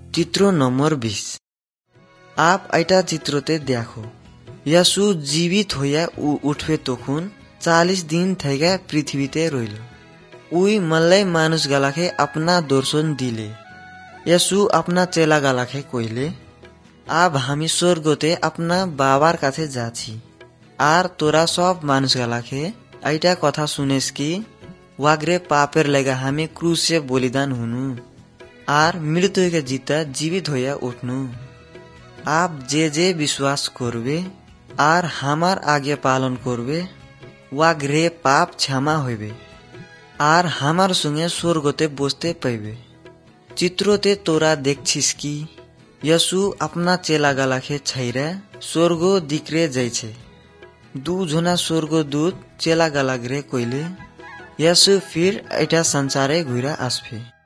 चित्र नंबर 20। आप ऐटा चित्रोते देखो यसु जीवित होया उठवे तोखुन 40 दिन थैगा पृथ्वीते रोइलो। उई मल्लै मानुष गालाखे अपना दर्शन दिले। यसु अपना चेला गालाखे कोइले आब हामी स्वर्गते अपना बाबार काथे जाछि। आर तोरा सब मानुष गालाखे ऐटा कथा सुनेस कि वाग्रे पापेर लेगा हामी क्रूस से बलिदान हुनु आर मृत्यु के जीता जीवित होया उठनु। आप जे विश्वास करबे आर हमार आज्ञा पालन करबे वाग्रे पाप क्षमा होइबे आर हमार संगे स्वर्गते बसते पैबे। चित्रोते तोरा देखछिस कि यसु अपना चेला गालाखे छैरा स्वर्ग दिक्रे जाइछे। 2 जना स्वर्गदूत चेला गालाग्रे कोइले यसु फिर ऐटा संसारे घुरा आसफे।